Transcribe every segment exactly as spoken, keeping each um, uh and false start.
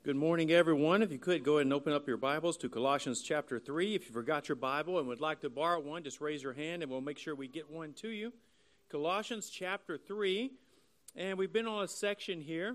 Good morning, everyone. If you could, go ahead and open up your Bibles to Colossians chapter three. If you forgot your Bible and would like to borrow one, just raise your hand and we'll make sure we get one to you. Colossians chapter three, and we've been on a section here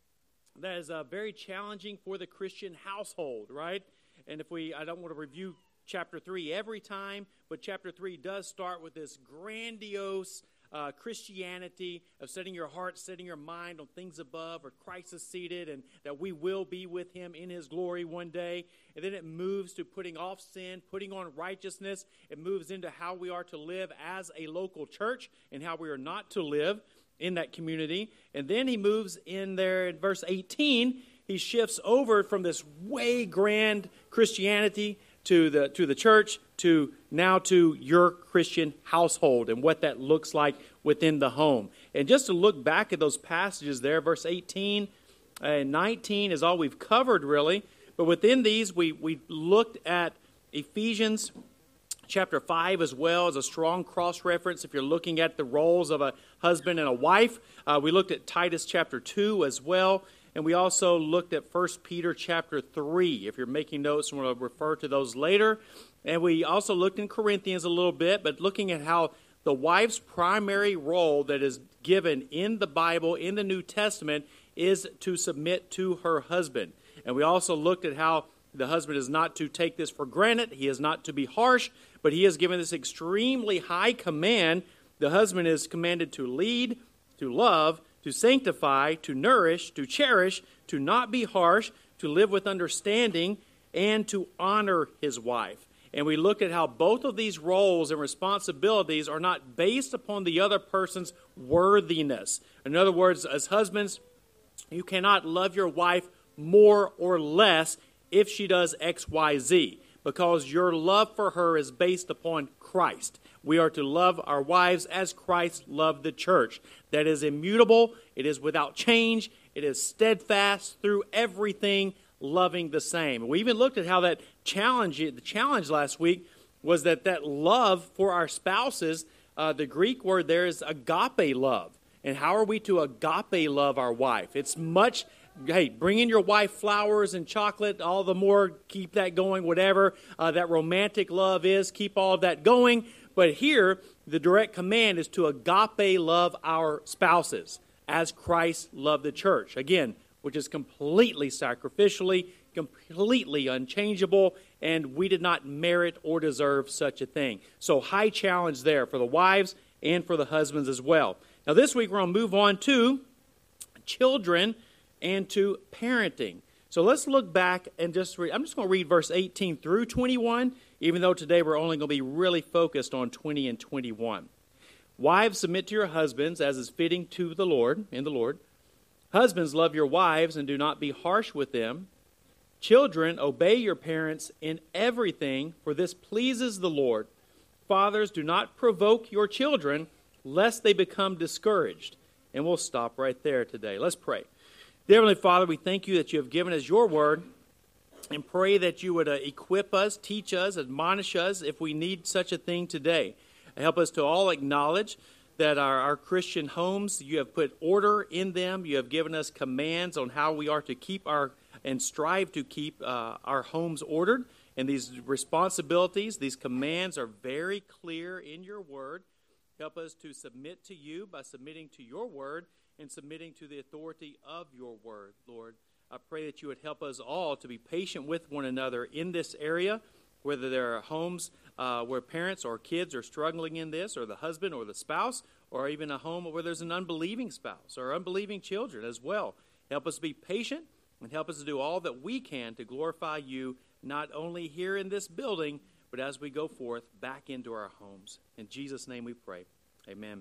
that is uh, very challenging for the Christian household, right? And if we, I don't want to review chapter three every time, but chapter three does start with this grandiose Uh, Christianity of setting your heart, setting your mind on things above, where Christ is seated, and that we will be with him in his glory one day. And then it moves to putting off sin, putting on righteousness. It moves into how we are to live as a local church and how we are not to live in that community. And then he moves in there in verse eighteen. He shifts over from this way grand Christianity to the to the church, to now to your Christian household and what that looks like within the home. And just to look back at those passages there, verse eighteen and nineteen is all we've covered really. But within these, we, we looked at Ephesians chapter five as well as a strong cross-reference if you're looking at the roles of a husband and a wife. Uh, we looked at Titus chapter two as well. And we also looked at First Peter chapter three. If you're making notes, we'll refer to those later. And we also looked in Corinthians a little bit, but looking at how the wife's primary role that is given in the Bible, in the New Testament, is to submit to her husband. And we also looked at how the husband is not to take this for granted. He is not to be harsh, but he is given this extremely high command. The husband is commanded to lead, to love, to sanctify, to nourish, to cherish, to not be harsh, to live with understanding, and to honor his wife. And we looked at how both of these roles and responsibilities are not based upon the other person's worthiness. In other words, as husbands, you cannot love your wife more or less if she does X, Y, Z, because your love for her is based upon Christ. We are to love our wives as Christ loved the church. That is immutable. It is without change. It is steadfast through everything, loving the same. We even looked at how that challenge, the challenge last week was that that love for our spouses, uh, the Greek word there is agape love. And how are we to agape love our wife? It's much, hey, bring in your wife flowers and chocolate, all the more, keep that going, whatever uh, that romantic love is, keep all of that going. But here, the direct command is to agape love our spouses as Christ loved the church. Again, which is completely sacrificially, completely unchangeable, and we did not merit or deserve such a thing. So high challenge there for the wives and for the husbands as well. Now this week we're going to move on to children and to parenting. So let's look back and just read. I'm just going to read verse eighteen through twenty-one, even though today we're only going to be really focused on twenty and twenty-one. Wives, submit to your husbands as is fitting to the Lord, in the Lord. Husbands, love your wives and do not be harsh with them. Children, obey your parents in everything, for this pleases the Lord. Fathers, do not provoke your children, lest they become discouraged. And we'll stop right there today. Let's pray. Dear Heavenly Father, we thank you that you have given us your word, and pray that you would uh, equip us, teach us, admonish us if we need such a thing today. Help us to all acknowledge that our, our Christian homes, you have put order in them. You have given us commands on how we are to keep our and strive to keep uh, our homes ordered. And these responsibilities, these commands are very clear in your word. Help us to submit to you by submitting to your word and submitting to the authority of your word, Lord. I pray that you would help us all to be patient with one another in this area, whether there are homes uh, where parents or kids are struggling in this, or the husband or the spouse, or even a home where there's an unbelieving spouse or unbelieving children as well. Help us be patient and help us to do all that we can to glorify you, not only here in this building, but as we go forth back into our homes. In Jesus' name we pray. Amen.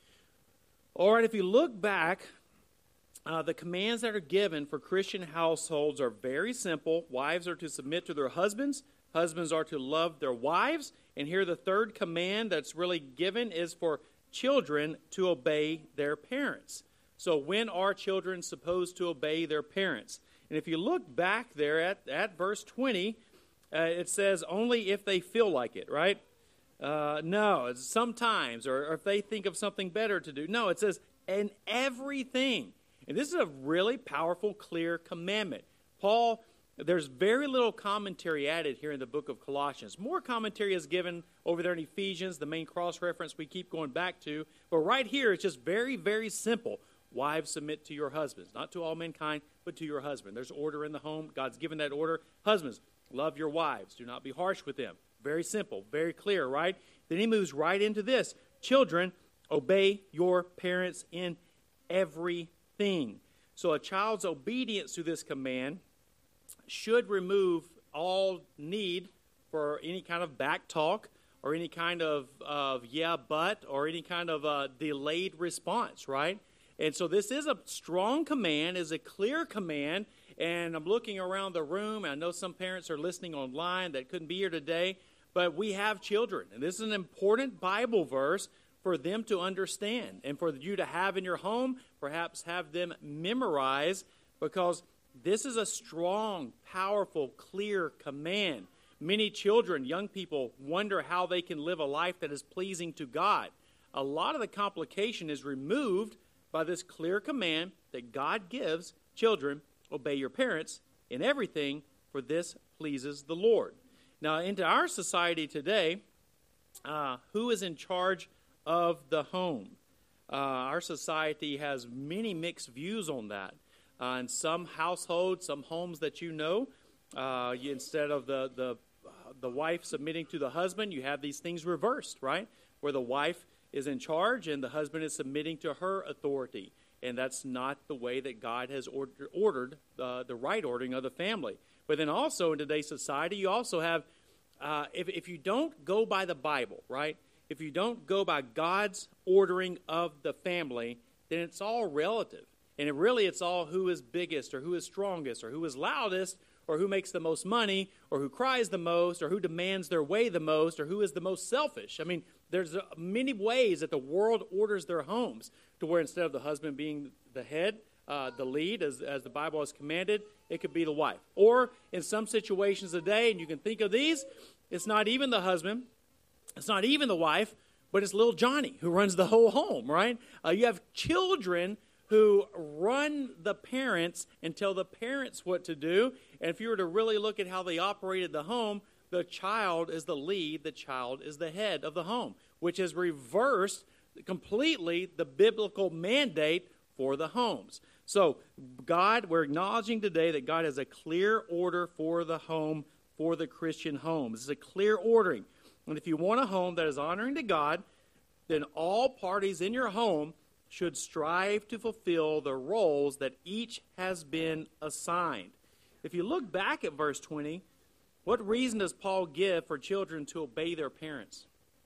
All right, if you look back, uh, the commands that are given for Christian households are very simple. Wives are to submit to their husbands. Husbands are to love their wives. And here the third command that's really given is for children to obey their parents. So when are children supposed to obey their parents? And if you look back there at, at verse twenty, uh, it says only if they feel like it, right? Uh, no, it's sometimes, or, or if they think of something better to do. No, it says in everything. And this is a really powerful, clear commandment. Paul, there's very little commentary added here in the book of Colossians. More commentary is given over there in Ephesians, the main cross-reference we keep going back to. But right here, it's just very, very simple. Wives, submit to your husbands. Not to all mankind, but to your husband. There's order in the home. God's given that order. Husbands, love your wives. Do not be harsh with them. Very simple, very clear, right? Then he moves right into this. Children, obey your parents in everything. So a child's obedience to this command should remove all need for any kind of back talk or any kind of, of yeah, but, or any kind of uh, delayed response, right? And so this is a strong command, is a clear command, and I'm looking around the room. I know some parents are listening online that couldn't be here today, but we have children, and this is an important Bible verse for them to understand and for you to have in your home, perhaps have them memorize, because this is a strong, powerful, clear command. Many children, young people, wonder how they can live a life that is pleasing to God. A lot of the complication is removed by this clear command that God gives children, obey your parents in everything, for this pleases the Lord. Now, into our society today, uh, who is in charge of the home? Uh, our society has many mixed views on that. Uh, in some households, some homes that you know, uh, you, instead of the, the, uh, the wife submitting to the husband, you have these things reversed, right? Where the wife is in charge and the husband is submitting to her authority. And that's not the way that God has order, ordered uh, the right ordering of the family. But then also in today's society, you also have, uh, if, if you don't go by the Bible, right? If you don't go by God's ordering of the family, then it's all relative. And it really, it's all who is biggest or who is strongest or who is loudest or who makes the most money or who cries the most or who demands their way the most or who is the most selfish. I mean, there's many ways that the world orders their homes to where instead of the husband being the head, uh, the lead, as, as the Bible has commanded, it could be the wife. Or in some situations today, and you can think of these, it's not even the husband, it's not even the wife, but it's little Johnny who runs the whole home, right? Uh, you have children who run the parents and tell the parents what to do. And if you were to really look at how they operated the home, the child is the lead, the child is the head of the home, which has reversed completely the biblical mandate for the homes. So God, we're acknowledging today that God has a clear order for the home, for the Christian home. This is a clear ordering. And if you want a home that is honoring to God, then all parties in your home should strive to fulfill the roles that each has been assigned. If you look back at verse twenty, what reason does Paul give for children to obey their parents?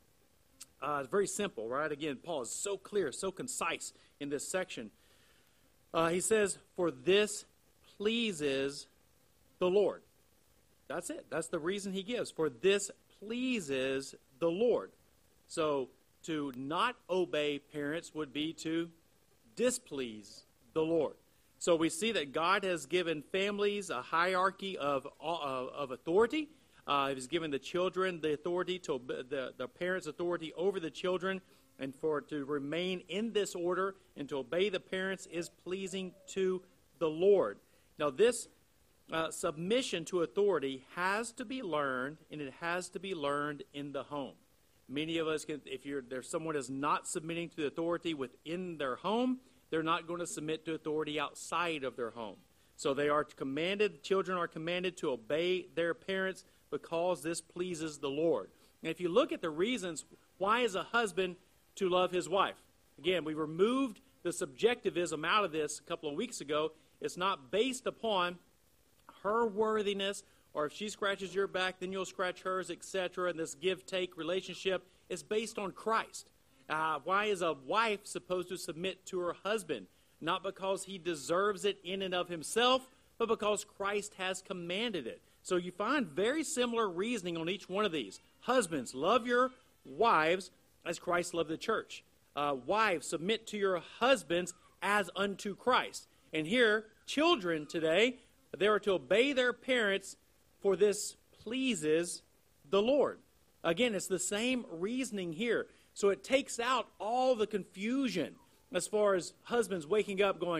Uh, it's very simple, right? Again, Paul is so clear, so concise in this section. Uh, he says, for this pleases the Lord. That's it. That's the reason he gives. For this pleases the Lord. So to not obey parents would be to displease the Lord. So we see that God has given families a hierarchy of, of, of authority. Uh, he's given the children the authority to the, the parents' authority over the children, and for to remain in this order and to obey the parents is pleasing to the Lord. Now, this uh, submission to authority has to be learned, and it has to be learned in the home. Many of us, can, if you're there's someone is not submitting to the authority within their home, they're not going to submit to authority outside of their home. So they are commanded, children are commanded to obey their parents because this pleases the Lord. And if you look at the reasons, why is a husband to love his wife? Again, we removed the subjectivism out of this a couple of weeks ago. It's not based upon her worthiness, or if she scratches your back, then you'll scratch hers, et cetera. And this give-take relationship is based on Christ. Uh, why is a wife supposed to submit to her husband? Not because he deserves it in and of himself, but because Christ has commanded it. So you find very similar reasoning on each one of these. Husbands, love your wives as Christ loved the church. Uh, wives, submit to your husbands as unto Christ. And here, children today, they are to obey their parents, for this pleases the Lord. Again, it's the same reasoning here. So it takes out all the confusion as far as husbands waking up going,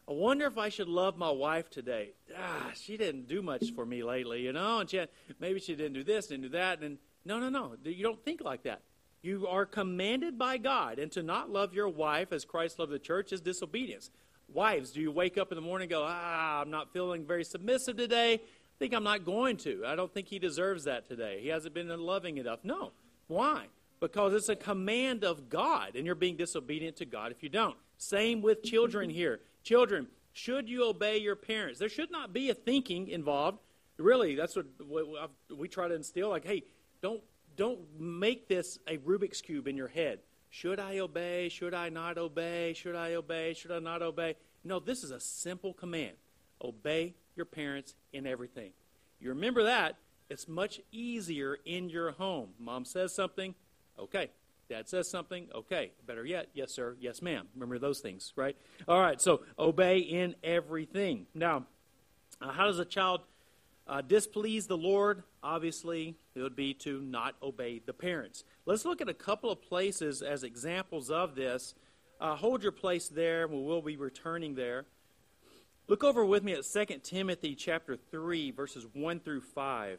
I wonder if I should love my wife today. Ah, she didn't do much for me lately, you know, and she had, maybe she didn't do this, didn't do that. And no, no, no, you don't think like that. You are commanded by God, and to not love your wife as Christ loved the church is disobedience. Wives, do you wake up in the morning and go, ah, I'm not feeling very submissive today. I think I'm not going to. I don't think he deserves that today. He hasn't been loving enough. No. Why? Because it's a command of God, and you're being disobedient to God if you don't. Same with children here. Children, should you obey your parents? There should not be a thinking involved. Really, that's what we try to instill. Like, hey, don't don't make this a Rubik's Cube in your head. Should I obey? Should I not obey? Should I obey? Should I not obey? No, this is a simple command. Obey your parents in everything. You remember that, it's much easier in your home. Mom says something, okay. Dad says something, okay. Better yet, yes, sir, yes, ma'am. Remember those things, right? All right, so obey in everything. Now, uh, how does a child uh, displease the Lord? Obviously, it would be to not obey the parents. Let's look at a couple of places as examples of this. Uh, hold your place there. We will be returning there. Look over with me at Second Timothy chapter three, verses one through five.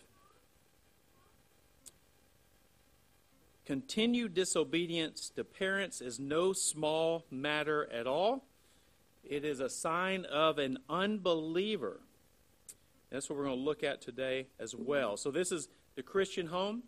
Continued disobedience to parents is no small matter at all. It is a sign of an unbeliever. That's what we're going to look at today as well. So this is the Christian home.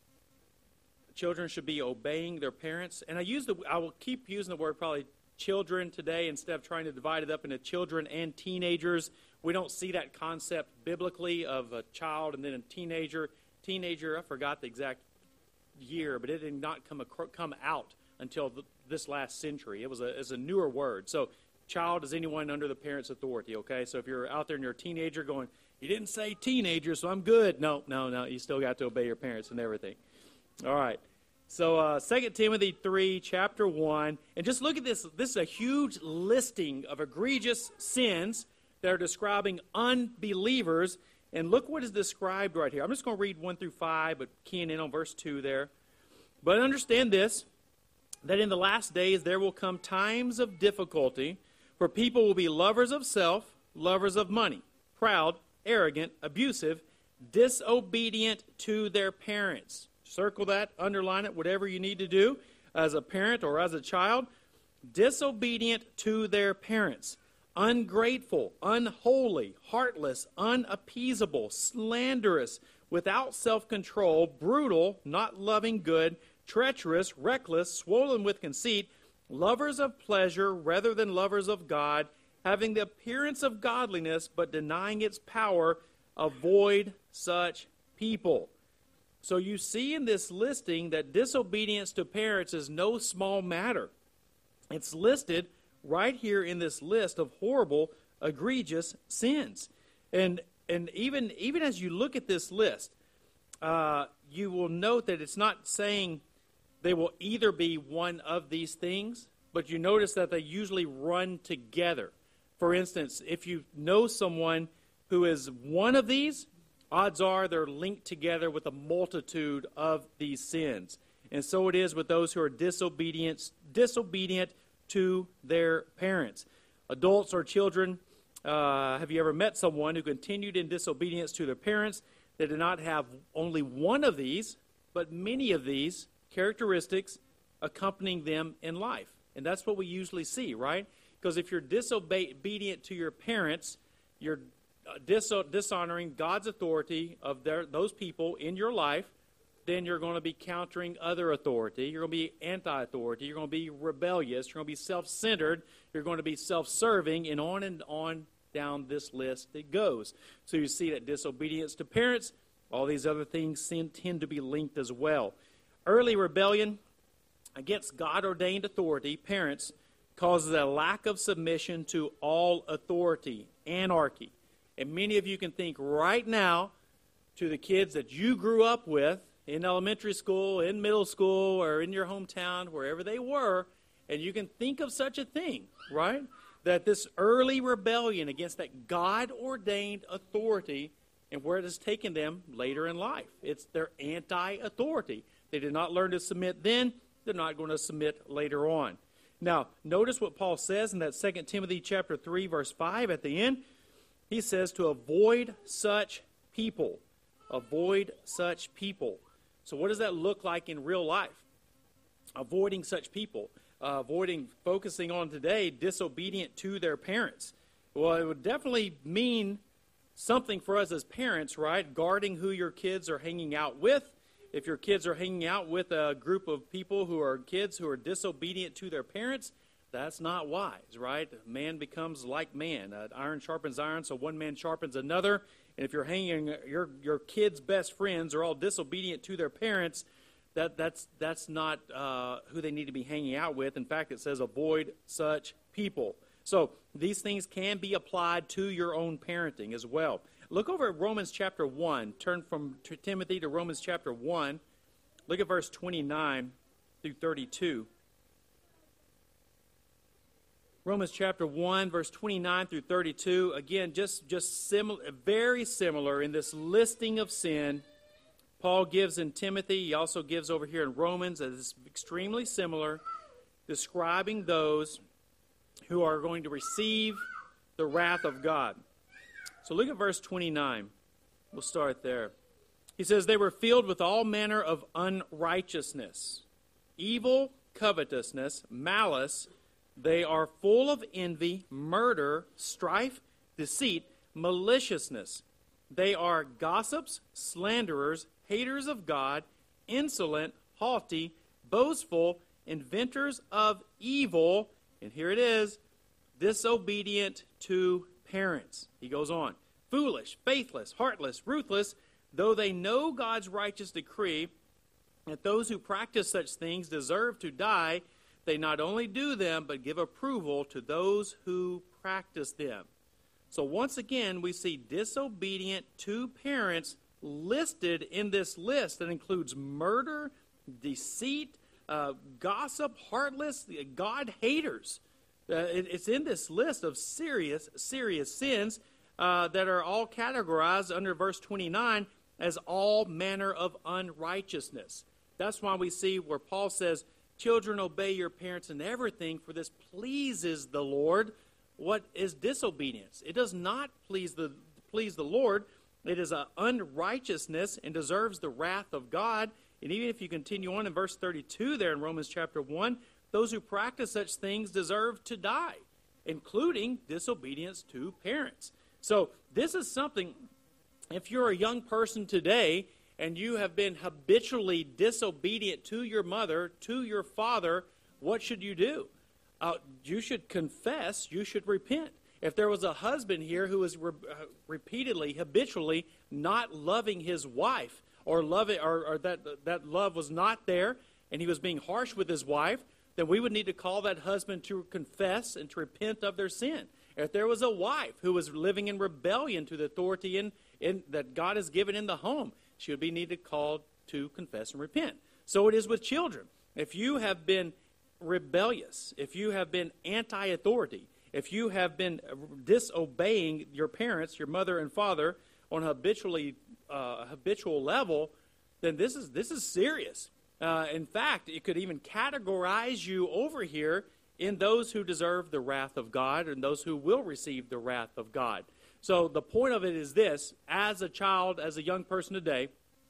Children should be obeying their parents. And I use the I will keep using the word probably children today instead of trying to divide it up into children and teenagers. We don't see that concept biblically of a child and then a teenager. Teenager, I forgot the exact year, but it did not come come out until the, this last century. It was a, it was a newer word. So child is anyone under the parent's authority, okay? So if you're out there and you're a teenager going, you didn't say teenager, so I'm good. No, no, no. You still got to obey your parents and everything. All right. So uh, Second Timothy three, chapter one. And just look at this. This is a huge listing of egregious sins that are describing unbelievers. And look what is described right here. I'm just going to read one through five, but keying in on verse two there. But understand this, that in the last days there will come times of difficulty, for people will be lovers of self, lovers of money, proud, arrogant, abusive, disobedient to their parents. Circle that, underline it, whatever you need to do as a parent or as a child. Disobedient to their parents. Ungrateful, unholy, heartless, unappeasable, slanderous, without self-control, brutal, not loving good, treacherous, reckless, swollen with conceit, lovers of pleasure rather than lovers of God, having the appearance of godliness but denying its power. Avoid such people. So you see in this listing that disobedience to parents is no small matter. It's listed right here in this list of horrible, egregious sins. And and even even as you look at this list, uh, you will note that it's not saying they will either be one of these things, but you notice that they usually run together. For instance, if you know someone who is one of these, odds are they're linked together with a multitude of these sins. And so it is with those who are disobedient, disobedient to their parents. Adults or children, uh, have you ever met someone who continued in disobedience to their parents that did not have only one of these, but many of these characteristics accompanying them in life? And that's what we usually see, right? Because if you're disobedient to your parents, you're dis- dishonoring God's authority of their, those people in your life, then you're going to be countering other authority. You're going to be anti-authority. You're going to be rebellious. You're going to be self-centered. You're going to be self-serving, and on and on down this list it goes. So you see that disobedience to parents, all these other things tend to be linked as well. Early rebellion against God-ordained authority, parents, causes a lack of submission to all authority, anarchy. And many of you can think right now to the kids that you grew up with in elementary school, in middle school, or in your hometown, wherever they were, and you can think of such a thing, right? That this early rebellion against that God-ordained authority and where it has taken them later in life. It's their anti-authority. They did not learn to submit then. They're not going to submit later on. Now, notice what Paul says in that Second Timothy chapter three, verse five at the end. He says to avoid such people. Avoid such people. So what does that look like in real life? Avoiding such people. Uh, avoiding, focusing on today, disobedient to their parents. Well, it would definitely mean something for us as parents, right? Guarding who your kids are hanging out with. If your kids are hanging out with a group of people who are kids who are disobedient to their parents, that's not wise, right? Man becomes like man. Uh, iron sharpens iron, so one man sharpens another. And if you're hanging, your your kids' best friends are all disobedient to their parents, that that's that's not uh, who they need to be hanging out with. In fact, it says avoid such people. So these things can be applied to your own parenting as well. Look over at Romans chapter one. Turn from Timothy to Romans chapter one. Look at verse twenty-nine through thirty-two. Romans chapter one, verse twenty-nine through thirty-two. Again, just, just similar, very similar in this listing of sin. Paul gives in Timothy. He also gives over here in Romans. It's extremely similar, describing those who are going to receive the wrath of God. So look at verse twenty-nine. We'll start there. He says, they were filled with all manner of unrighteousness, evil, covetousness, malice. They are full of envy, murder, strife, deceit, maliciousness. They are gossips, slanderers, haters of God, insolent, haughty, boastful, inventors of evil. And here it is, disobedient to parents. He goes on. Foolish, faithless, heartless, ruthless, though they know God's righteous decree that those who practice such things deserve to die, they not only do them, but give approval to those who practice them. So once again, we see disobedient to parents listed in this list that includes murder, deceit, uh, gossip, heartless, God haters. Uh, it, it's in this list of serious, serious sins uh, that are all categorized under verse twenty-nine as all manner of unrighteousness. That's why we see where Paul says, children, obey your parents in everything, for this pleases the Lord. What is disobedience? It does not please the please the Lord. It is an unrighteousness and deserves the wrath of God. And even if you continue on in verse thirty-two there in Romans chapter one, those who practice such things deserve to die, including disobedience to parents. So this is something, if you're a young person today and you have been habitually disobedient to your mother, to your father, what should you do? Uh, you should confess, you should repent. If there was a husband here who was re- uh, repeatedly, habitually not loving his wife, or love it, or, or that that love was not there, and he was being harsh with his wife, then we would need to call that husband to confess and to repent of their sin. If there was a wife who was living in rebellion to the authority in, in, that God has given in the home, she would be needed called to confess and repent. So it is with children. If you have been rebellious, if you have been anti-authority, if you have been disobeying your parents, your mother and father, on a habitually uh, habitual level, then this is this is serious. Uh, in fact, it could even categorize you over here in those who deserve the wrath of God and those who will receive the wrath of God. So the point of it is this: as a child, as a young person today,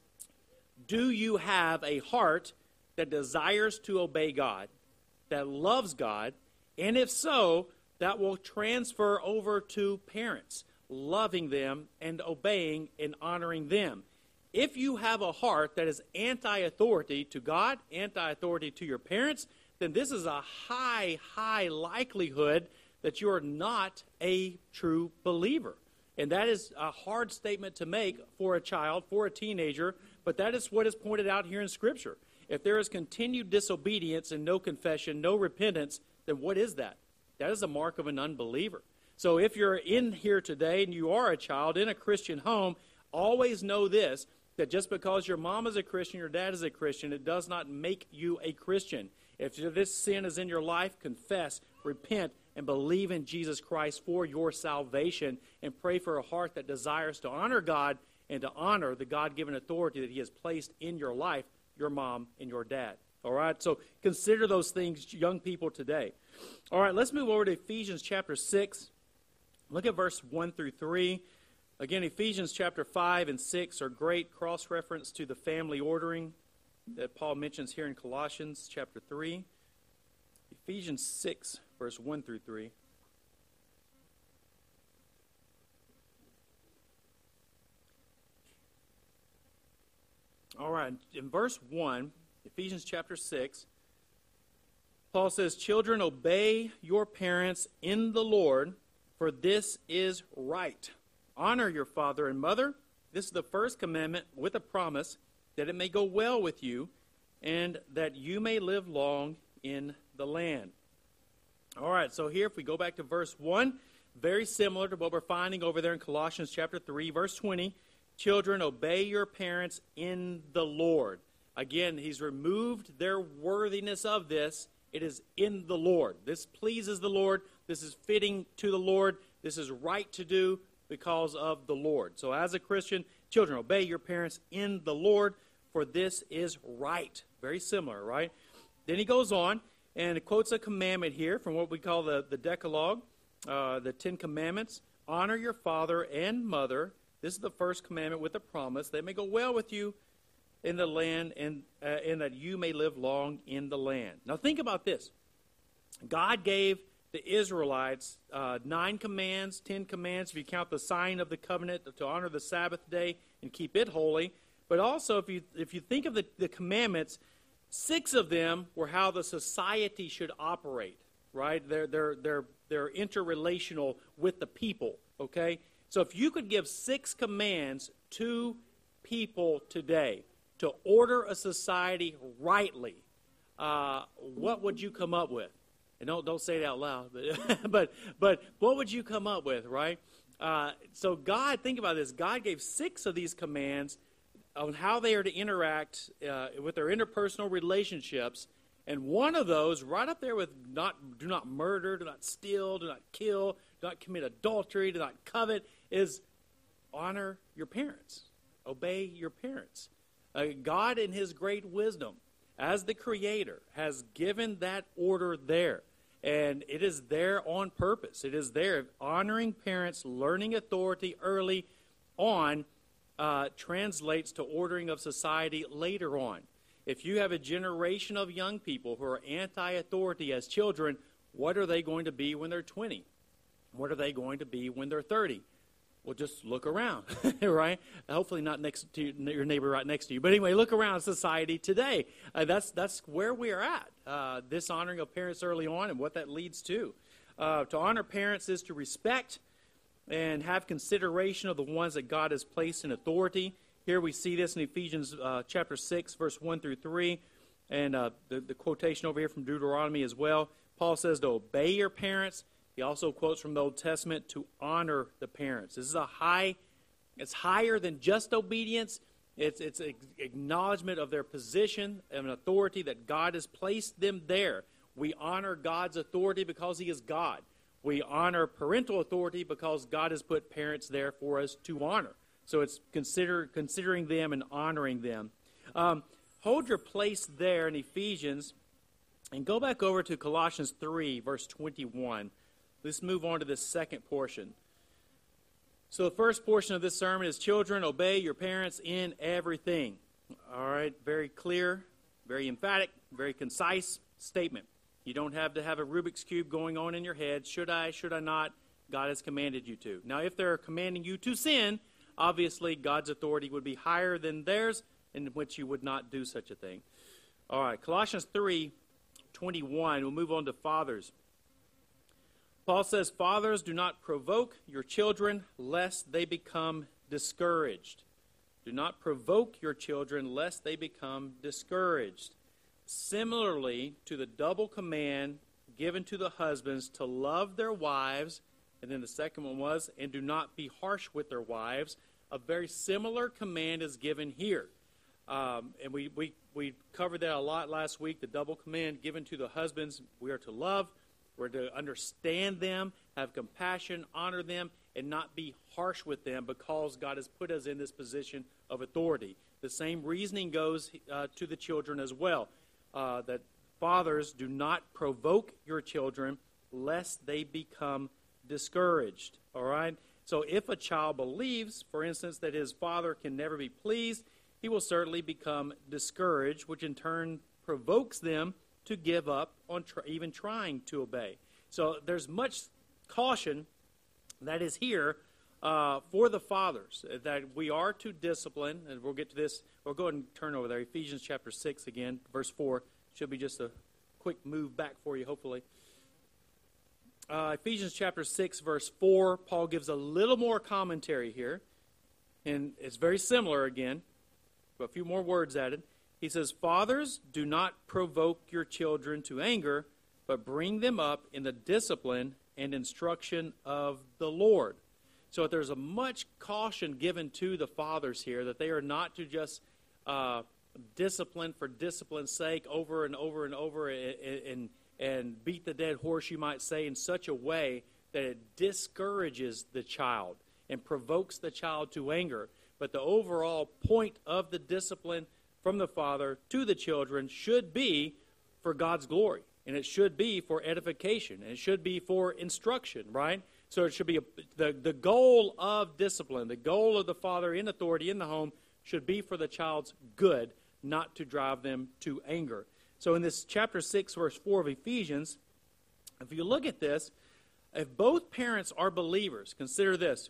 do you have a heart that desires to obey God, that loves God, and if so, that will transfer over to parents, loving them and obeying and honoring them. If you have a heart that is anti-authority to God, anti-authority to your parents, then this is a high, high likelihood that you are not a true believer. And that is a hard statement to make for a child, for a teenager, but that is what is pointed out here in Scripture. If there is continued disobedience and no confession, no repentance, then what is that? That is a mark of an unbeliever. So if you're in here today and you are a child in a Christian home, always know this, that just because your mom is a Christian, your dad is a Christian, it does not make you a Christian. If this sin is in your life, confess, repent, and believe in Jesus Christ for your salvation, and pray for a heart that desires to honor God and to honor the God-given authority that He has placed in your life, your mom and your dad. All right? So consider those things, young people, today. All right, let's move over to Ephesians chapter six. Look at verse one through three. Again, Ephesians chapter five and six are great cross-reference to the family ordering that Paul mentions here in Colossians chapter three. Ephesians six, verse one through three. All right, in verse one, Ephesians chapter six, Paul says, "Children, obey your parents in the Lord, for this is right. Honor your father and mother. This is the first commandment with a promise, that it may go well with you, and that you may live long in the land." All right, so here if we go back to verse one, very similar to what we're finding over there in Colossians chapter three, verse twenty. "Children, obey your parents in the Lord." Again, he's removed their worthiness of this. It is in the Lord. This pleases the Lord. This is fitting to the Lord. This is right to do because of the Lord. So as a Christian, children, obey your parents in the Lord, for this is right. Very similar, right? Then he goes on and quotes a commandment here from what we call the, the Decalogue, uh, the Ten Commandments. "Honor your father and mother." This is the first commandment with a promise. "They may go well with you in the land, and, uh, and that you may live long in the land." Now think about this. God gave the Israelites uh, nine commands, ten commands, if you count the sign of the covenant, to honor the Sabbath day and keep it holy. But also, if you if you think of the, the commandments, six of them were how the society should operate, right? They're, they're, they're, they're interrelational with the people, okay? So if you could give six commands to people today to order a society rightly, uh, what would you come up with? And don't don't say it out loud, but but but what would you come up with, right? Uh, so God, think about this. God gave six of these commands on how they are to interact uh, with their interpersonal relationships, and one of those, right up there with not do not murder, do not steal, do not kill, do not commit adultery, do not covet, is honor your parents, obey your parents. Uh, God, in His great wisdom, as the Creator, has given that order there. And it is there on purpose. It is there. Honoring parents, learning authority early on, uh, translates to ordering of society later on. If you have a generation of young people who are anti-authority as children, what are they going to be when they're twenty? What are they going to be when they're thirty? Well, just look around, right? Hopefully not next to your neighbor right next to you. But anyway, look around society today. Uh, that's that's where we are at, uh, this honoring of parents early on and what that leads to. Uh, to honor parents is to respect and have consideration of the ones that God has placed in authority. Here we see this in Ephesians uh, chapter six, verse one through three, and uh, the, the quotation over here from Deuteronomy as well. Paul says to obey your parents. He also quotes from the Old Testament to honor the parents. This is a high, it's higher than just obedience. It's it's an acknowledgement of their position and authority that God has placed them there. We honor God's authority because He is God. We honor parental authority because God has put parents there for us to honor. So it's consider considering them and honoring them. Um, hold your place there in Ephesians and go back over to Colossians three, verse twenty-one. Let's move on to this second portion. So the first portion of this sermon is, children, obey your parents in everything. All right, very clear, very emphatic, very concise statement. You don't have to have a Rubik's Cube going on in your head. Should I, should I not? God has commanded you to. Now, if they're commanding you to sin, obviously God's authority would be higher than theirs, in which you would not do such a thing. All right, Colossians three twenty-one. We'll move on to fathers. Paul says, fathers, do not provoke your children lest they become discouraged. Do not provoke your children lest they become discouraged. Similarly to the double command given to the husbands to love their wives, and then the second one was, and do not be harsh with their wives, a very similar command is given here. Um, and we, we, we covered that a lot last week, the double command given to the husbands. We are to love. We're to understand them, have compassion, honor them, and not be harsh with them because God has put us in this position of authority. The same reasoning goes uh, to the children as well, uh, that fathers, do not provoke your children, lest they become discouraged. All right? So if a child believes, for instance, that his father can never be pleased, he will certainly become discouraged, which in turn provokes them to give up on tr- even trying to obey. So there's much caution that is here uh, for the fathers, that we are to discipline, and we'll get to this. We'll go ahead and turn over there. Ephesians chapter six again, verse four. Should be just a quick move back for you, hopefully. Uh, Ephesians chapter six, verse four, Paul gives a little more commentary here, and it's very similar again, but a few more words added. He says, "Fathers, do not provoke your children to anger, but bring them up in the discipline and instruction of the Lord." So there's a much caution given to the fathers here, that they are not to just uh, discipline for discipline's sake over and over and over and, and, and beat the dead horse, you might say, in such a way that it discourages the child and provokes the child to anger. But the overall point of the discipline from the father to the children should be for God's glory. And it should be for edification. And it should be for instruction, right? So it should be a, the, the goal of discipline, the goal of the father in authority in the home should be for the child's good, not to drive them to anger. So in this chapter six, verse four of Ephesians, if you look at this, if both parents are believers, consider this.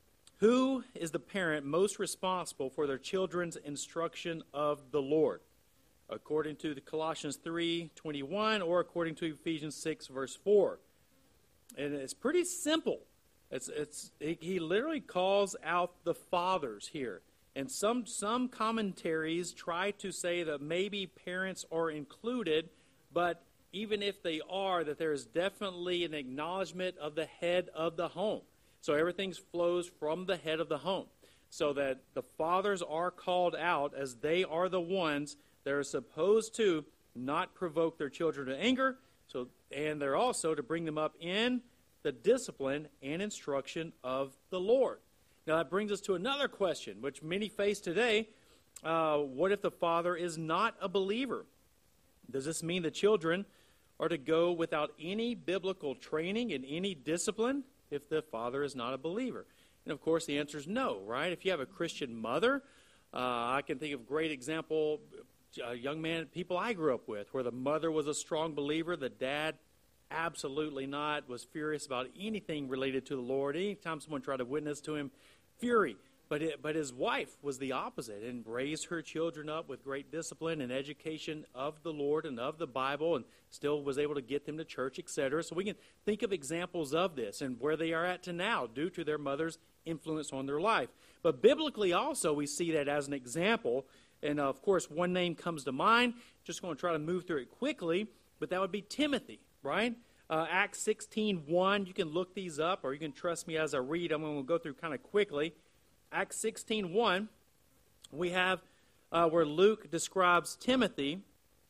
Who is the parent most responsible for their children's instruction of the Lord? According to the Colossians three twenty-one or according to Ephesians six, verse four. And it's pretty simple. It's it's he literally calls out the fathers here. And some some commentaries try to say that maybe parents are included, but even if they are, that there is definitely an acknowledgement of the head of the home. So everything flows from the head of the home. So that the fathers are called out as they are the ones that are supposed to not provoke their children to anger, so and they're also to bring them up in the discipline and instruction of the Lord. Now that brings us to another question, which many face today. Uh, what if the father is not a believer? Does this mean the children are to go without any biblical training and any discipline if the father is not a believer? And of course the answer is no, right? If you have a Christian mother, uh, I can think of a great example, a young man, people I grew up with, where the mother was a strong believer, the dad absolutely not, was furious about anything related to the Lord. Anytime someone tried to witness to him, fury. But it, but his wife was the opposite and raised her children up with great discipline and education of the Lord and of the Bible, and still was able to get them to church, et cetera. So we can think of examples of this and where they are at to now due to their mother's influence on their life. But biblically also we see that as an example. And uh, of course one name comes to mind. Just going to try to move through it quickly, but that would be Timothy. Right? Uh, Acts sixteen one, you can look these up, or you can trust me as I read. I'm going to go through kind of quickly. Acts sixteen one, we have uh, where Luke describes Timothy,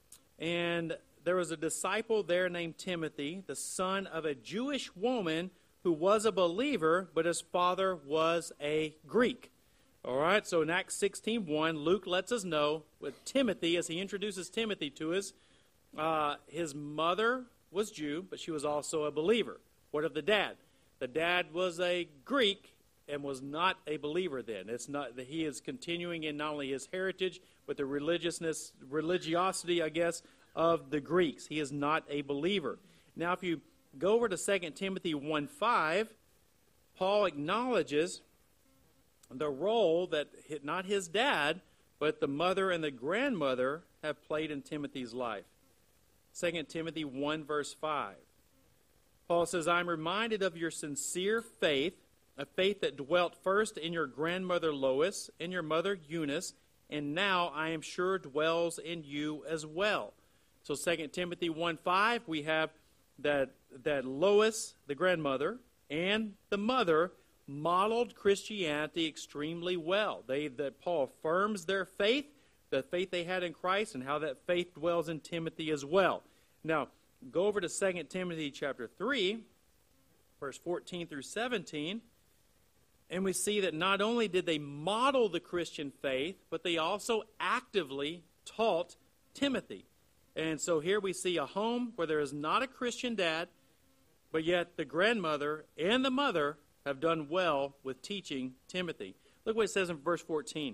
and there was a disciple there named Timothy, the son of a Jewish woman who was a believer, but his father was a Greek. All right, so in Acts sixteen one, Luke lets us know with Timothy, as he introduces Timothy to us, uh, his mother was Jew, but she was also a believer. What of the dad? The dad was a Greek and was not a believer then. It's not that he is continuing in not only his heritage, but the religiousness, religiosity, I guess, of the Greeks. He is not a believer. Now, if you go over to Second Timothy one five, Paul acknowledges the role that not his dad, but the mother and the grandmother have played in Timothy's life. Second Timothy one, verse five. Paul says, "I am reminded of your sincere faith, a faith that dwelt first in your grandmother Lois and your mother Eunice, and now I am sure dwells in you as well." So Second Timothy one five, we have that, that Lois, the grandmother, and the mother modeled Christianity extremely well. They that Paul affirms their faith, the faith they had in Christ, and how that faith dwells in Timothy as well. Now, go over to Second Timothy chapter three, verse fourteen through seventeen, and we see that not only did they model the Christian faith, but they also actively taught Timothy. And so here we see a home where there is not a Christian dad, but yet the grandmother and the mother have done well with teaching Timothy. Look what it says in verse fourteen.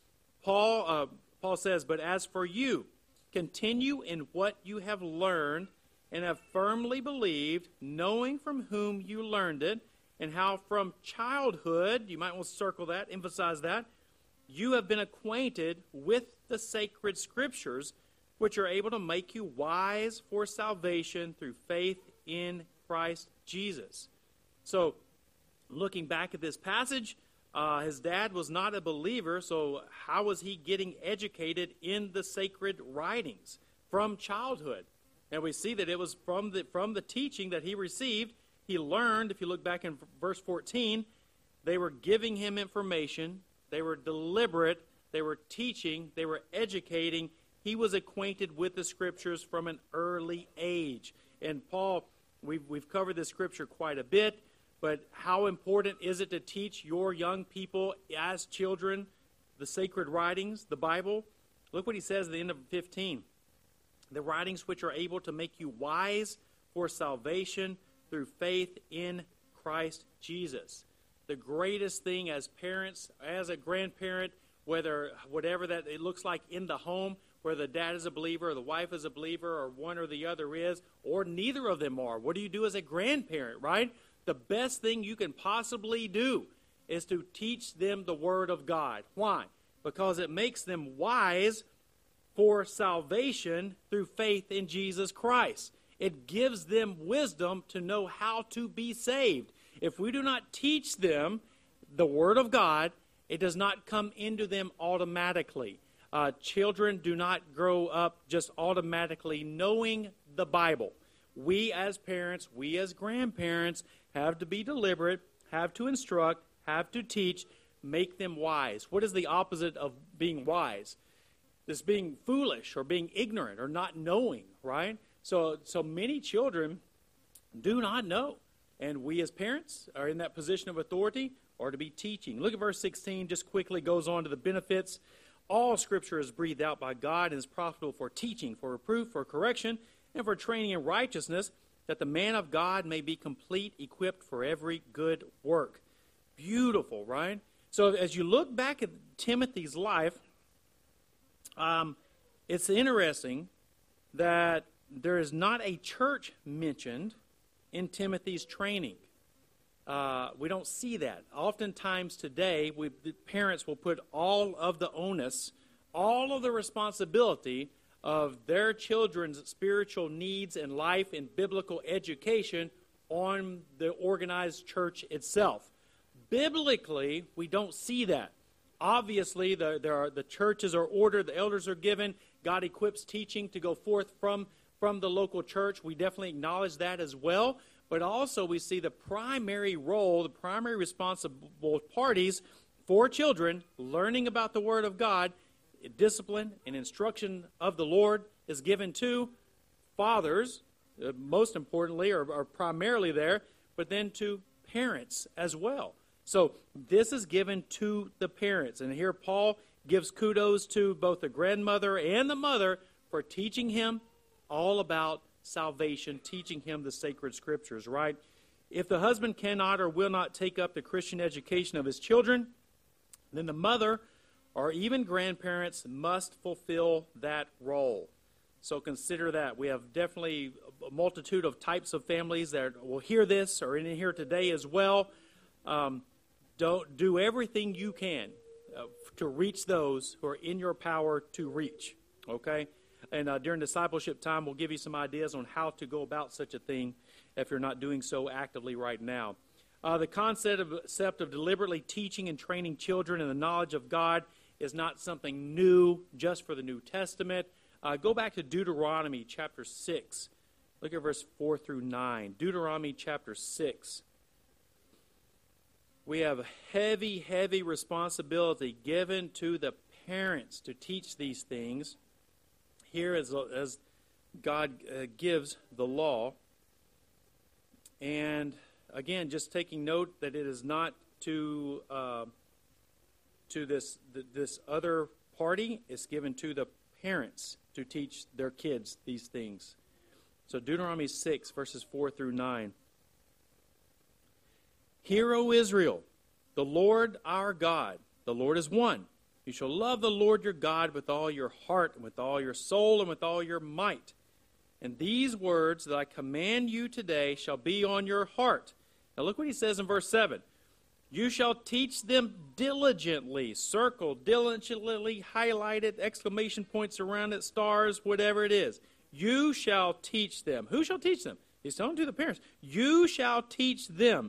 Paul, uh, Paul says, "But as for you, continue in what you have learned and have firmly believed, knowing from whom you learned it, and how from childhood," you might want to circle that, emphasize that, "you have been acquainted with the sacred scriptures, which are able to make you wise for salvation through faith in Christ Jesus." So, looking back at this passage, uh, his dad was not a believer, so how was he getting educated in the sacred writings from childhood? And we see that it was from the from the teaching that he received. He learned, if you look back in verse fourteen, they were giving him information, they were deliberate, they were teaching, they were educating. He was acquainted with the scriptures from an early age. And Paul, we've, we've covered this scripture quite a bit, but how important is it to teach your young people as children the sacred writings, the Bible? Look what he says at the end of fifteen. "The writings which are able to make you wise for salvation through faith in Christ Jesus." The greatest thing as parents, as a grandparent, whether whatever that it looks like in the home, whether the dad is a believer or the wife is a believer or one or the other is, or neither of them are. What do you do as a grandparent, right? The best thing you can possibly do is to teach them the Word of God. Why? Because it makes them wise for salvation through faith in Jesus Christ. It gives them wisdom to know how to be saved. If we do not teach them the Word of God, it does not come into them automatically. Uh, children do not grow up just automatically knowing the Bible. We as parents, we as grandparents have to be deliberate, have to instruct, have to teach, make them wise. What is the opposite of being wise? This being foolish or being ignorant or not knowing, right? So, so many children do not know. And we as parents are in that position of authority or to be teaching. Look at verse sixteen, just quickly goes on to the benefits. "All Scripture is breathed out by God and is profitable for teaching, for reproof, for correction, and for training in righteousness, that the man of God may be complete, equipped for every good work." Beautiful, right? So as you look back at Timothy's life, um, it's interesting that there is not a church mentioned in Timothy's training. Uh, we don't see that. Oftentimes today, we, the parents will put all of the onus, all of the responsibility of their children's spiritual needs and life and biblical education on the organized church itself. Biblically, we don't see that. Obviously, the, there are, the churches are ordered, the elders are given, God equips teaching to go forth from, from the local church. We definitely acknowledge that as well. But also we see the primary role, the primary responsible parties for children learning about the Word of God, discipline and instruction of the Lord is given to fathers, uh, most importantly, or, or primarily there, but then to parents as well. So this is given to the parents. And here Paul gives kudos to both the grandmother and the mother for teaching him all about salvation, teaching him the sacred scriptures, right? If the husband cannot or will not take up the Christian education of his children, then the mother or even grandparents must fulfill that role. So consider that. We have definitely a multitude of types of families that will hear this or in here today as well. Um, don't do everything you can uh, to reach those who are in your power to reach, okay? And uh, during discipleship time, we'll give you some ideas on how to go about such a thing if you're not doing so actively right now. Uh, the concept of, concept of deliberately teaching and training children in the knowledge of God is not something new just for the New Testament. Uh, go back to Deuteronomy chapter six. Look at verse four through nine. Deuteronomy chapter six. We have heavy, heavy responsibility given to the parents to teach these things. Here as, as God uh, gives the law. And again, just taking note that it is not to uh, to this th- this other party. It's given to the parents. to teach their kids these things. So Deuteronomy six, verses four through nine. Hear, O Israel, the Lord our God, the Lord is one. You shall love the Lord your God with all your heart, and with all your soul, and with all your might. And these words that I command you today shall be on your heart. Now look what he says in verse seven. You shall teach them diligently, circle, diligently, highlight it, exclamation points around it, stars, whatever it is. You shall teach them. Who shall teach them? He's telling to the parents. You shall teach them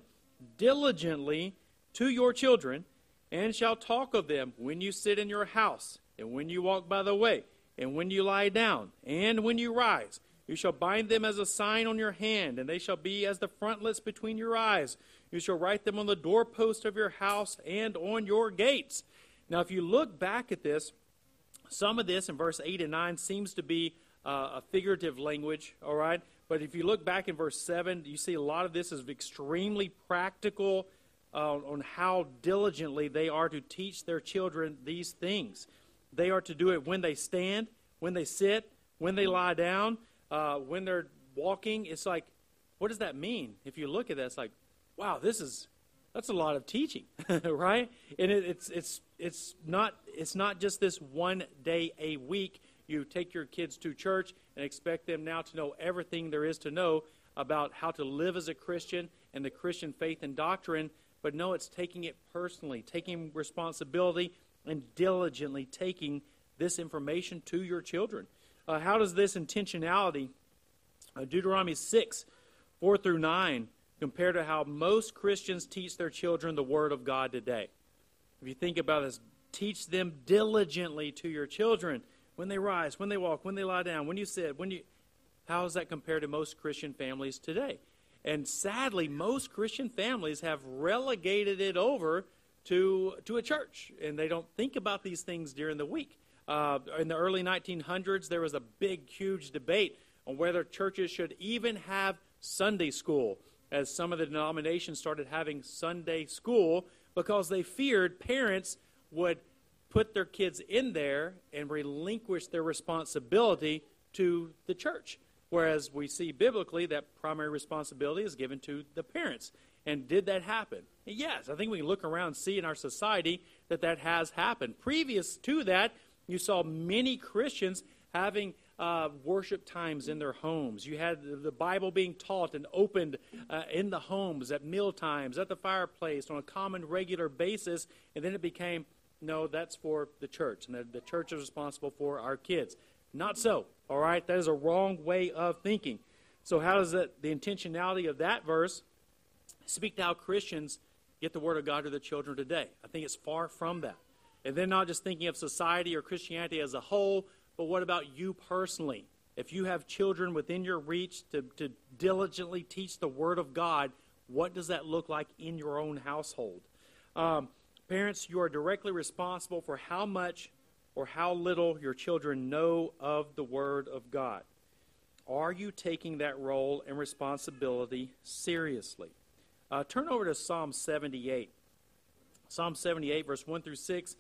diligently to your children, and shall talk of them when you sit in your house, and when you walk by the way, and when you lie down, and when you rise. You shall bind them as a sign on your hand, and they shall be as the frontlets between your eyes. You shall write them on the doorpost of your house and on your gates. Now, if you look back at this, some of this in verse eight and nine seems to be uh, a figurative language, all right? But if you look back in verse seven, you see a lot of this is extremely practical uh, on how diligently they are to teach their children these things. They are to do it when they stand, when they sit, when they lie down, uh, when they're walking. It's like, what does that mean? If you look at that, it's like, wow, this is that's a lot of teaching, right? And it, it's it's it's not it's not just this one day a week. You take your kids to church and expect them now to know everything there is to know about how to live as a Christian and the Christian faith and doctrine. But no, it's taking it personally, taking responsibility and diligently taking this information to your children. Uh, how does this intentionality, uh, Deuteronomy six, four through nine, compare to how most Christians teach their children the Word of God today? If you think about this, teach them diligently to your children when they rise, when they walk, when they lie down, when you sit, when you... How does that compare to most Christian families today? And sadly, most Christian families have relegated it over to, to a church, and they don't think about these things during the week. Uh, in the early nineteen hundreds, there was a big, huge debate on whether churches should even have Sunday school, as some of the denominations started having Sunday school because they feared parents would put their kids in there and relinquish their responsibility to the church. Whereas we see biblically that primary responsibility is given to the parents. And did that happen? Yes, I think we can look around and see in our society that that has happened. Previous to that, you saw many Christians having uh, worship times in their homes. You had the Bible being taught and opened uh, in the homes, at meal times, at the fireplace, on a common, regular basis. And then it became, no, that's for the church, and the, the church is responsible for our kids. Not so, all right? That is a wrong way of thinking. So how does that, the intentionality of that verse speak to how Christians get the Word of God to their children today? I think it's far from that. And then not just thinking of society or Christianity as a whole, but what about you personally? If you have children within your reach to, to diligently teach the Word of God, what does that look like in your own household? Um, parents, you are directly responsible for how much or how little your children know of the Word of God. Are you taking that role and responsibility seriously? Uh, turn over to Psalm seventy-eight. Psalm seventy-eight, verse one through six.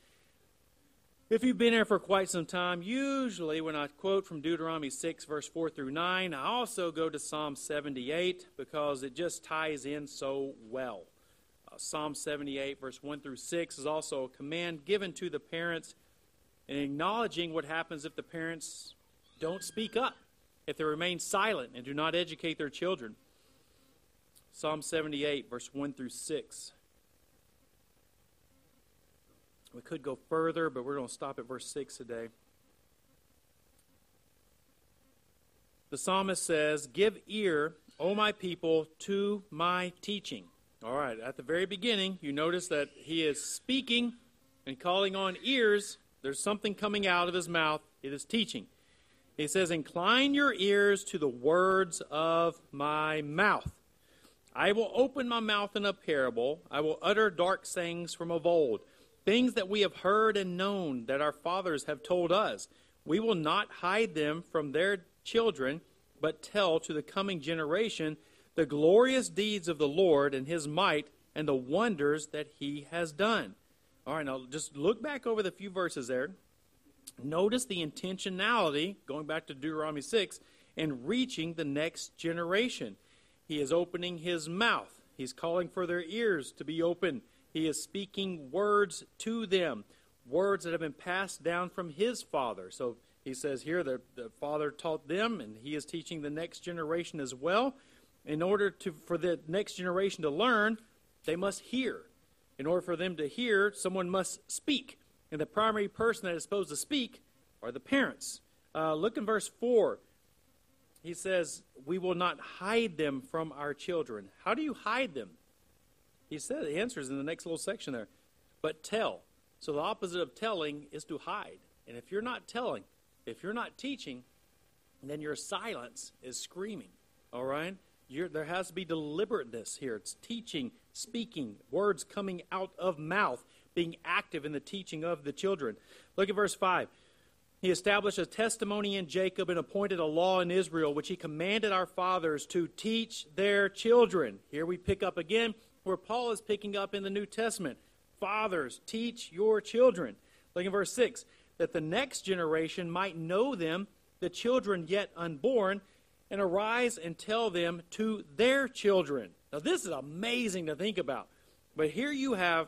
If you've been there for quite some time, usually when I quote from Deuteronomy six, verse four through nine, I also go to Psalm seventy-eight because it just ties in so well. Uh, Psalm seventy-eight, verse one through six is also a command given to the parents and acknowledging what happens if the parents don't speak up, if they remain silent and do not educate their children. Psalm seventy-eight, verse one through six. We could go further, but we're going to stop at verse six today. The psalmist says, "Give ear, O my people, to my teaching." All right, at the very beginning, you notice that he is speaking and calling on ears. There's something coming out of his mouth. It is teaching. He says, "Incline your ears to the words of my mouth. I will open my mouth in a parable. I will utter dark sayings from of old, things that we have heard and known, that our fathers have told us. We will not hide them from their children, but tell to the coming generation the glorious deeds of the Lord and his might and the wonders that he has done." All right, now just look back over the few verses there. Notice the intentionality, going back to Deuteronomy six, in reaching the next generation. He is opening his mouth. He's calling for their ears to be open. He is speaking words to them, words that have been passed down from his father. So he says here that the father taught them, and he is teaching the next generation as well. In order to for the next generation to learn, they must hear. In order for them to hear, someone must speak. And the primary person that is supposed to speak are the parents. Uh, look in verse four. He says, we will not hide them from our children. How do you hide them? He said, the answer is in the next little section there. But tell. So the opposite of telling is to hide. And if you're not telling, if you're not teaching, then your silence is screaming. All right? You're, there has to be deliberateness here. It's teaching, speaking, words coming out of mouth, being active in the teaching of the children. Look at verse five. He established a testimony in Jacob and appointed a law in Israel, which he commanded our fathers to teach their children. Here we pick up again where Paul is picking up in the New Testament. Fathers, teach your children. Look at verse six. That the next generation might know them, the children yet unborn, and arise and tell them to their children. Now this is amazing to think about. But here you have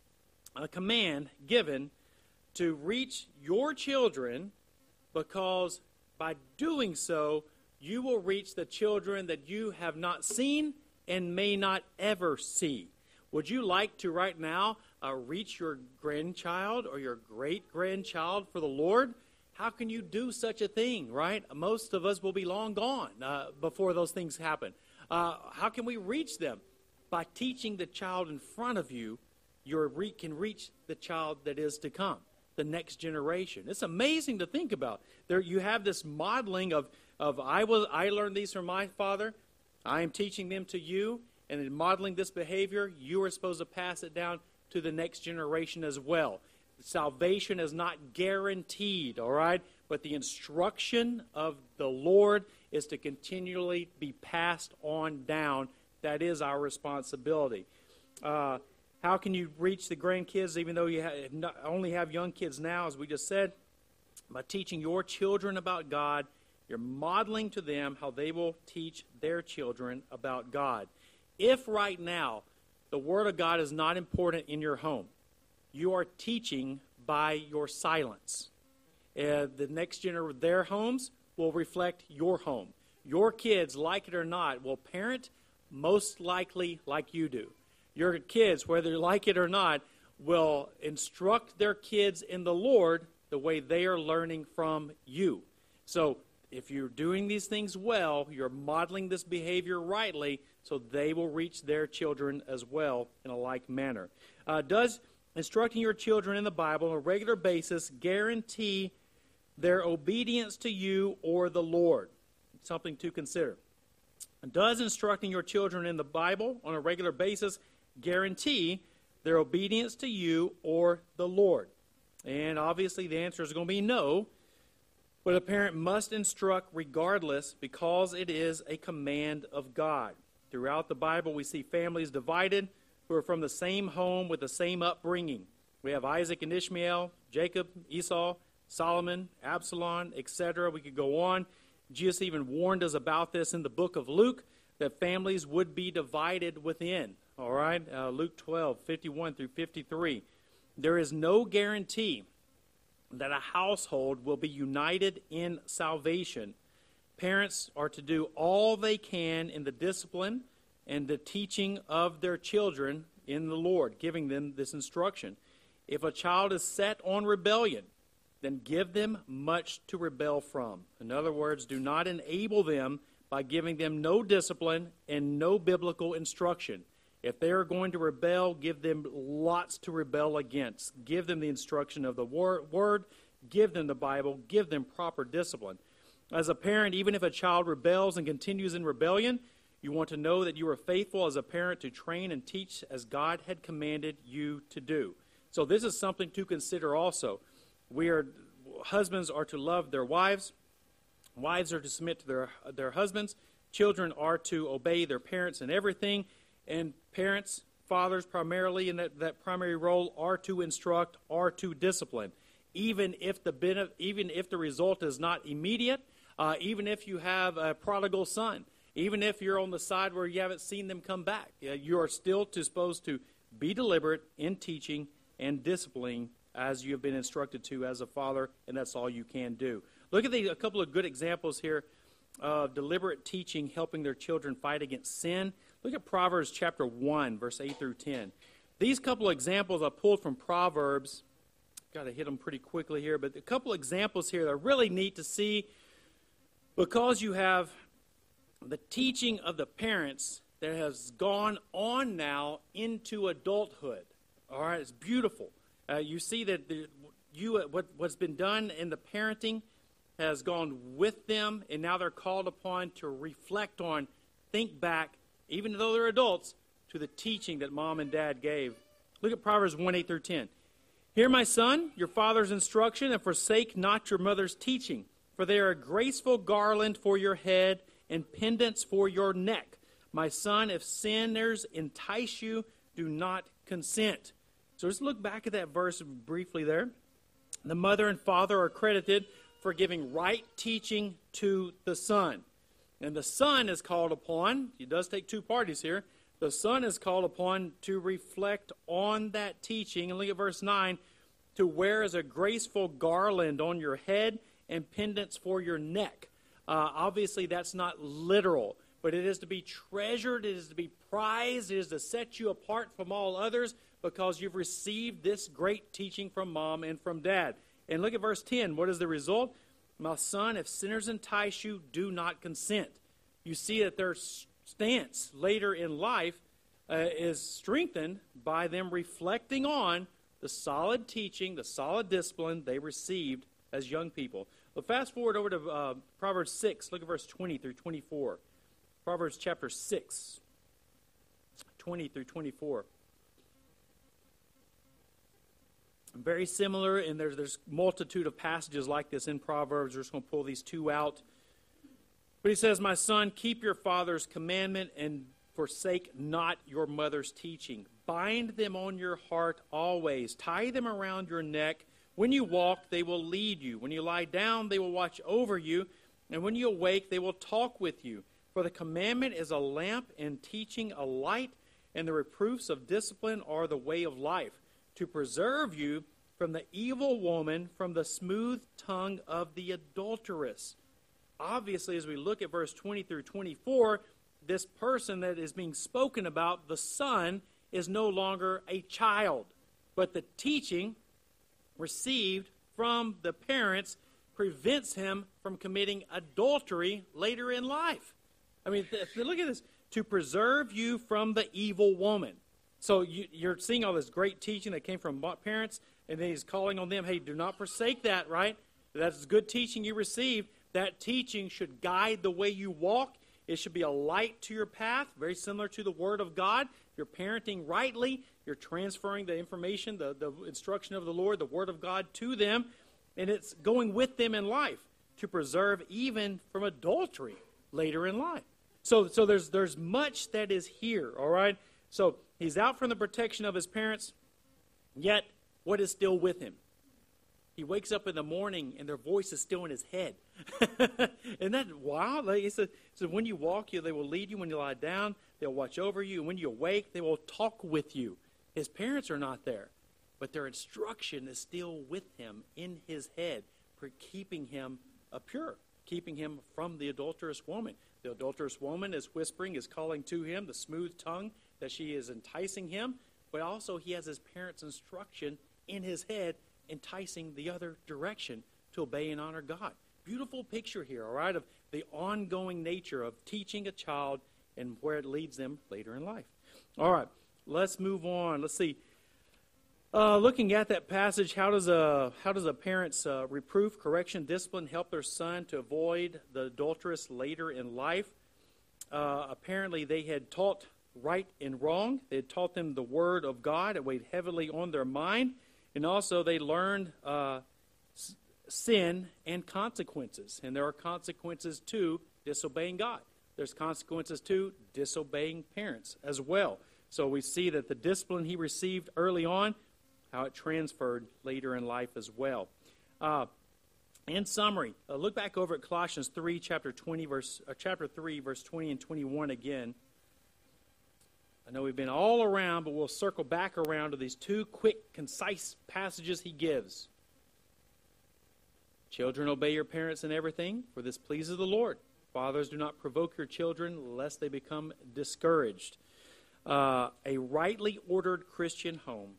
a command given to reach your children, because by doing so, you will reach the children that you have not seen and may not ever see. Would you like to right now uh, reach your grandchild or your great-grandchild for the Lord? How can you do such a thing, right? Most of us will be long gone uh, before those things happen. Uh, how can we reach them? By teaching the child in front of you, you re- can reach the child that is to come, the next generation. It's amazing to think about. There, you have this modeling of, of I, was, I learned these from my father, I am teaching them to you, and in modeling this behavior, you are supposed to pass it down to the next generation as well. Salvation is not guaranteed, all right? But the instruction of the Lord is to continually be passed on down. That is our responsibility. Uh, how can you reach the grandkids, even though you have not, only have young kids now, as we just said? By teaching your children about God, you're modeling to them how they will teach their children about God. If right now the Word of God is not important in your home, you are teaching by your silence. Uh, the next generation, their homes will reflect your home. Your kids, like it or not, will parent most likely like you do. Your kids, whether you like it or not, will instruct their kids in the Lord the way they are learning from you. So if you're doing these things well, you're modeling this behavior rightly, so they will reach their children as well in a like manner. Uh, does instructing your children in the Bible on a regular basis guarantee their obedience to you or the Lord? Something to consider. Does instructing your children in the Bible on a regular basis guarantee their obedience to you or the Lord? And obviously the answer is going to be no. But a parent must instruct regardless, because it is a command of God. Throughout the Bible, we see families divided who are from the same home with the same upbringing. We have Isaac and Ishmael, Jacob, Esau, Solomon, Absalom, et cetera. We could go on. Jesus even warned us about this in the book of Luke, that families would be divided within. All right, uh, Luke twelve, fifty-one through fifty-three. There is no guarantee that a household will be united in salvation. Parents are to do all they can in the discipline and the teaching of their children in the Lord, giving them this instruction. If a child is set on rebellion, then give them much to rebel from. In other words, do not enable them by giving them no discipline and no biblical instruction. If they are going to rebel, give them lots to rebel against. Give them the instruction of the word, give them the Bible, give them proper discipline. As a parent, even if a child rebels and continues in rebellion, you want to know that you are faithful as a parent to train and teach as God had commanded you to do. So this is something to consider also. We are, husbands are to love their wives. Wives are to submit to their, their husbands. Children are to obey their parents in everything. And parents, fathers primarily in that, that primary role, are to instruct, are to discipline. even if the benef- even if the result is not immediate, uh, even if you have a prodigal son, even if you're on the side where you haven't seen them come back, uh, you are still to, supposed to be deliberate in teaching and disciplining as you have been instructed to as a father, and that's all you can do. Look at the, a couple of good examples here of deliberate teaching helping their children fight against sin. Look at Proverbs chapter one, verse eight through ten. These couple of examples I pulled from Proverbs. Got to hit them pretty quickly here, but a couple of examples here that are really neat to see because you have the teaching of the parents that has gone on now into adulthood. All right, it's beautiful. Uh, you see that the, you what, what's been done in the parenting has gone with them, and now they're called upon to reflect on, think back, even though they're adults, to the teaching that mom and dad gave. Look at Proverbs one, eight through ten. Hear, my son, your father's instruction, and forsake not your mother's teaching, for they are a graceful garland for your head and pendants for your neck. My son, if sinners entice you, do not consent. So let's look back at that verse briefly there. The mother and father are credited for giving right teaching to the son. And the son is called upon, he does take two parties here, the son is called upon to reflect on that teaching. And look at verse nine, to wear as a graceful garland on your head and pendants for your neck. Uh, obviously, that's not literal, but it is to be treasured, it is to be prized, it is to set you apart from all others because you've received this great teaching from mom and from dad. And look at verse ten. What is the result? My son, if sinners entice you, do not consent. You see that their stance later in life uh, is strengthened by them reflecting on the solid teaching, the solid discipline they received as young people. Well, fast forward over to uh, Proverbs six. Look at verse twenty through twenty-four. Proverbs chapter six, twenty through twenty-four. Very similar, and there's there's multitude of passages like this in Proverbs. We're just going to pull these two out. But he says, my son, keep your father's commandment and forsake not your mother's teaching. Bind them on your heart always. Tie them around your neck. When you walk, they will lead you. When you lie down, they will watch over you. And when you awake, they will talk with you. For the commandment is a lamp, and teaching a light, and the reproofs of discipline are the way of life, to preserve you from the evil woman, from the smooth tongue of the adulteress. Obviously, as we look at verse twenty through twenty-four, this person that is being spoken about, the son, is no longer a child. But the teaching received from the parents prevents him from committing adultery later in life. I mean, th- look at this. To preserve you from the evil woman. So you, you're seeing all this great teaching that came from parents, and then he's calling on them, hey, do not forsake that, right? That's good teaching you received. That teaching should guide the way you walk. It should be a light to your path, very similar to the Word of God. If you're parenting rightly, you're transferring the information, the, the instruction of the Lord, the Word of God to them, and it's going with them in life to preserve even from adultery later in life. So, so there's there's much that is here, all right? So he's out from the protection of his parents, yet what is still with him? He wakes up in the morning and their voice is still in his head. Isn't that wild? Like he said, so when you walk, you, they will lead you. When you lie down, they'll watch over you. And when you awake, they will talk with you. His parents are not there, but their instruction is still with him in his head for keeping him uh, pure, keeping him from the adulterous woman. The adulterous woman is whispering, is calling to him, the smooth tongue that she is enticing him, but also he has his parents' instruction in his head enticing the other direction to obey and honor God. Beautiful picture here, all right, of the ongoing nature of teaching a child and where it leads them later in life. All right, let's move on. Let's see. Uh, looking at that passage, how does a how does a parent's uh, reproof, correction, discipline help their son to avoid the adulteress later in life? Uh, apparently, they had taught right and wrong. They had taught them the Word of God. It weighed heavily on their mind. And also they learned uh, s- sin and consequences. And there are consequences to disobeying God. There's consequences to disobeying parents as well. So we see that the discipline he received early on, how it transferred later in life as well. Uh, in summary, uh, look back over at Colossians three, chapter twenty, verse uh, chapter three, verse twenty and twenty-one again. I know we've been all around, but we'll circle back around to these two quick, concise passages he gives. Children, obey your parents in everything, for this pleases the Lord. Fathers, do not provoke your children, lest they become discouraged. Uh, a rightly ordered Christian home,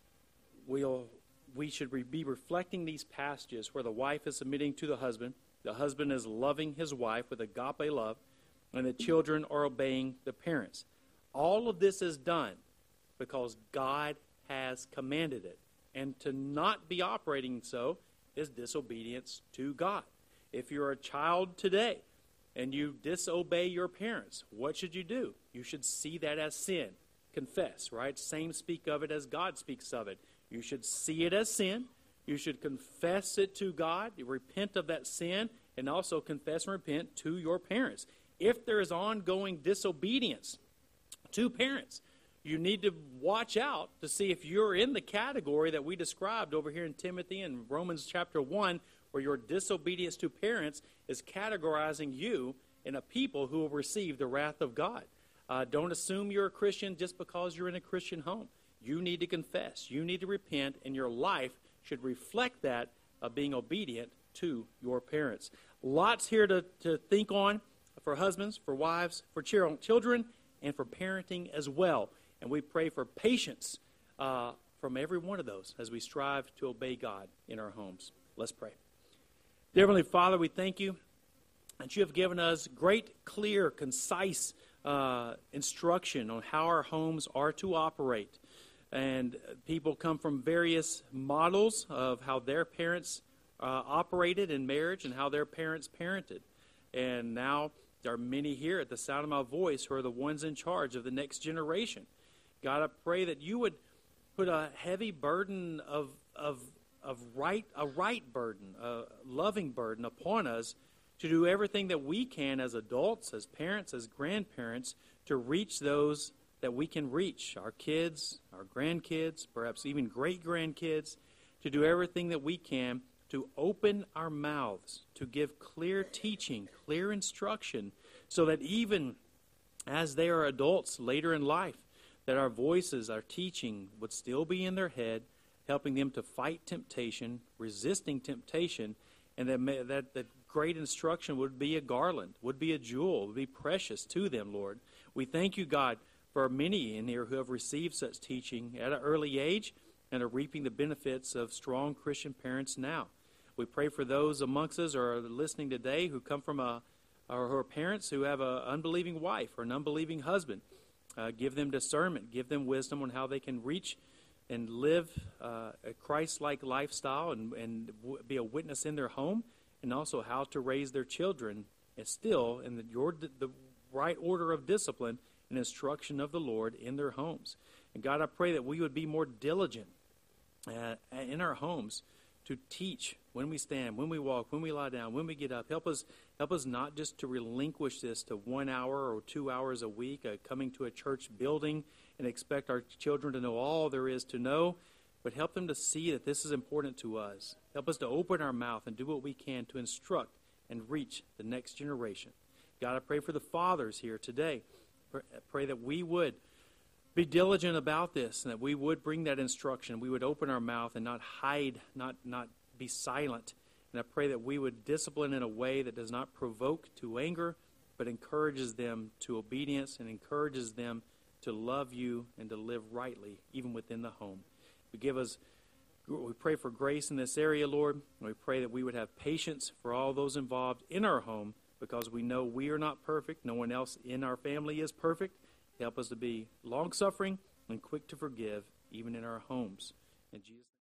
we'll, we should re- be reflecting these passages where the wife is submitting to the husband, the husband is loving his wife with agape love, and the children are obeying the parents. All of this is done because God has commanded it. And to not be operating so is disobedience to God. If you're a child today and you disobey your parents, what should you do? You should see that as sin. Confess, right? Same speak of it as God speaks of it. You should see it as sin. You should confess it to God, repent of that sin, and also confess and repent to your parents. If there is ongoing disobedience to parents, you need to watch out to see if you're in the category that we described over here in Timothy and Romans chapter one, where your disobedience to parents is categorizing you in a people who will receive the wrath of God. Uh, don't assume you're a Christian just because you're in a Christian home. You need to confess. You need to repent, and your life should reflect that of being obedient to your parents. Lots here to, to think on for husbands, for wives, for children, and for parenting as well. And we pray for patience uh, from every one of those as we strive to obey God in our homes. Let's pray. Dear Heavenly Father, we thank you that you have given us great, clear, concise uh, instruction on how our homes are to operate. And people come from various models of how their parents uh, operated in marriage and how their parents parented. And now there are many here at the sound of my voice who are the ones in charge of the next generation. God, I pray that you would put a heavy burden of of of right a right burden, a loving burden upon us to do everything that we can as adults, as parents, as grandparents, to reach those that we can reach, our kids, our grandkids, perhaps even great-grandkids, to do everything that we can to open our mouths, to give clear teaching, clear instruction, so that even as they are adults later in life, that our voices, our teaching would still be in their head, helping them to fight temptation, resisting temptation, and that, may, that, that great instruction would be a garland, would be a jewel, would be precious to them, Lord. We thank you, God, for many in here who have received such teaching at an early age and are reaping the benefits of strong Christian parents now. We pray for those amongst us or are listening today who come from a, or who are parents who have an unbelieving wife or an unbelieving husband. Uh, give them discernment, give them wisdom on how they can reach and live uh, a Christ-like lifestyle and, and w- be a witness in their home, and also how to raise their children and still in the, your, the right order of discipline and instruction of the Lord in their homes. And God, I pray that we would be more diligent uh, in our homes to teach when we stand, when we walk, when we lie down, when we get up. Help us help us not just to relinquish this to one hour or two hours a week, uh, coming to a church building and expect our children to know all there is to know, but help them to see that this is important to us. Help us to open our mouth and do what we can to instruct and reach the next generation. God, I pray for the fathers here today. I pray that we would be diligent about this, and that we would bring that instruction. We would open our mouth and not hide, not not be silent. And I pray that we would discipline in a way that does not provoke to anger, but encourages them to obedience and encourages them to love you and to live rightly, even within the home. We give us, we pray for grace in this area, Lord. And we pray that we would have patience for all those involved in our home, because we know we are not perfect. No one else in our family is perfect. Help us to be long-suffering and quick to forgive, even in our homes. In Jesus'